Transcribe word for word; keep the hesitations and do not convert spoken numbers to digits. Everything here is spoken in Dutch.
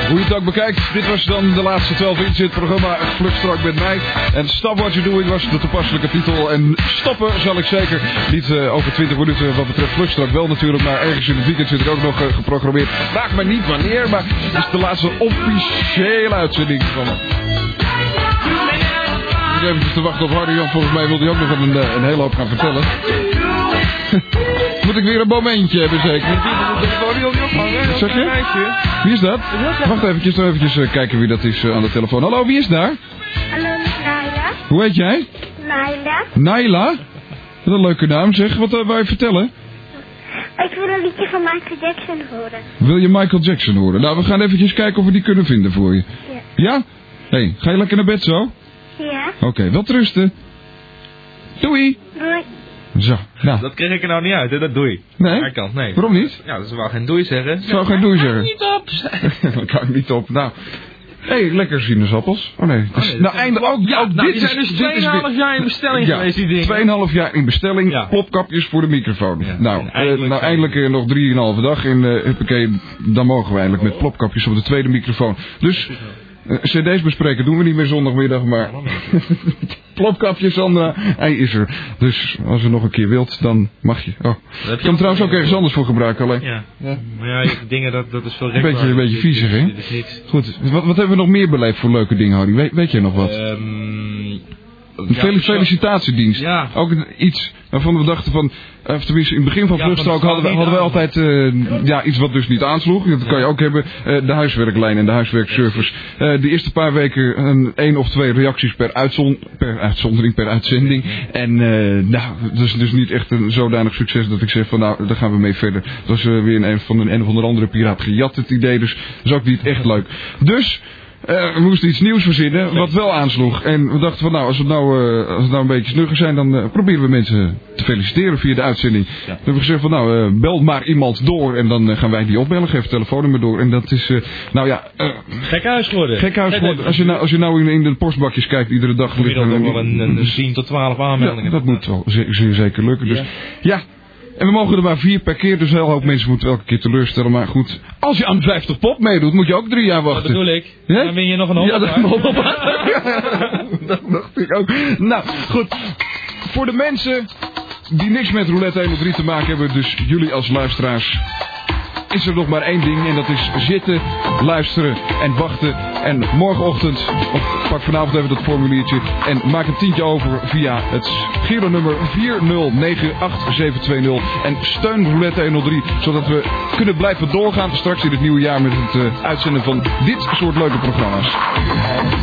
Hoe je het ook bekijkt, dit was dan de laatste twaalf inch in het programma Vlugstrak met mij. En Stop What You're Doing was de toepasselijke titel. En stoppen zal ik zeker niet uh, over twintig minuten wat betreft Vlugstrak wel natuurlijk. Maar ergens in het weekend zit ik ook nog uh, geprogrammeerd. Vraag me niet wanneer, maar het is de laatste officiële uitzending van... Ik moet even te wachten op Hardy Jan. Volgens mij wil hij ook nog een, een hele hoop gaan vertellen. Moet ik weer een momentje hebben zeker? Wat zeg je? Wie is dat? Wacht eventjes, nog eventjes uh, kijken wie dat is uh, aan de telefoon. Hallo, wie is daar? Hallo, Naila. Hoe heet jij? Naila. Naila? Wat een leuke naam zeg. Wat uh, wil je vertellen? Ik wil een liedje van Michael Jackson horen. Wil je Michael Jackson horen? Nou, we gaan eventjes kijken of we die kunnen vinden voor je. Ja? Ja? Hé, hey, ga je lekker naar bed zo? Ja. Oké, okay, wel trusten. Doei. Doei. Zo, nou. Dat kreeg ik er nou niet uit, hè? Dat doei. Nee? Kant, nee. Waarom niet? Ja, ze wou geen doei zeggen. Ze wou geen doei zeggen. Niet op. Dat kan ik niet op. Nou. Hé, hey, lekker sinaasappels. Oh nee. Dus, oh nee nou, eindelijk ook. Ja, ook nou, dit die zijn is, dus dit tweeënhalf is jaar in bestelling ja, geweest, die dingen. tweeënhalf jaar in bestelling. Ja. Plopkapjes voor de microfoon. Ja, nou, en eindelijk, uh, nou, eindelijk uh, nog drieënhalve dag. En uh, huppakee, dan mogen we eindelijk met plopkapjes op de tweede microfoon. Dus... Uh, C D's bespreken doen we niet meer zondagmiddag, maar plopkapje Sandra, hij is er. Dus als je nog een keer wilt, dan mag je. Oh. Je kan hem trouwens ook ergens anders voor gebruiken alleen. Ja, ja. Maar ja, je dingen, dat, dat is veel Een beetje, een beetje viezig, hè? Goed, wat, wat hebben we nog meer beleefd voor leuke dingen, Hardy? Weet, weet jij nog wat? Um, een ja, fel- felicitatiedienst. Ja. Ook iets waarvan we dachten van... Of tenminste, in het begin van ja, Vluchtstrook hadden we, hadden we altijd uh, ja, iets wat dus niet aansloeg. Dat kan je ook hebben. Uh, de huiswerklijn en de huiswerkservice. Uh, de eerste paar weken een één of twee reacties per, uitzon, per uitzondering, per uitzending. En uh, nou, dat is dus niet echt een zodanig succes dat ik zeg van nou, daar gaan we mee verder. Dat was uh, weer een van een, een of andere piraat gejat het idee. Dus dat is ook niet echt leuk. Dus... Uh, we moesten iets nieuws verzinnen, wat wel aansloeg. En we dachten van nou, als we nou, uh, als we nou een beetje snugger zijn, dan uh, proberen we mensen te feliciteren via de uitzending. Ja. We hebben gezegd van nou, uh, bel maar iemand door en dan uh, gaan wij die opbellen, geven telefoonnummer door. En dat is, uh, nou ja... Uh, gek huis geworden. Gek huis geworden. Als je nou, als je nou in, in de postbakjes kijkt, iedere dag... ligt er nog wel een, een, een tien tot twaalf aanmeldingen. Ja, dat moet wel zeer, zeer zeker lukken. Dus ja... ja. En we mogen er maar vier per keer, dus een heel hoop mensen moeten elke keer teleurstellen. Maar goed, als je aan vijftig pop meedoet, moet je ook drie jaar wachten. Dat bedoel ik. Ja? Dan win je nog een honderd. Ja, dat, dat dacht ik ook. Nou, goed. Voor de mensen die niks met Roulette honderddrie te maken hebben, dus jullie als luisteraars, is er nog maar één ding en dat is zitten, luisteren en wachten. En morgenochtend, of pak vanavond even dat formuliertje en maak een tientje over via het Giro-nummer vier nul negen acht zeven twee nul en steun Roulette honderddrie, zodat we kunnen blijven doorgaan straks in het nieuwe jaar met het uh, uitzenden van dit soort leuke programma's.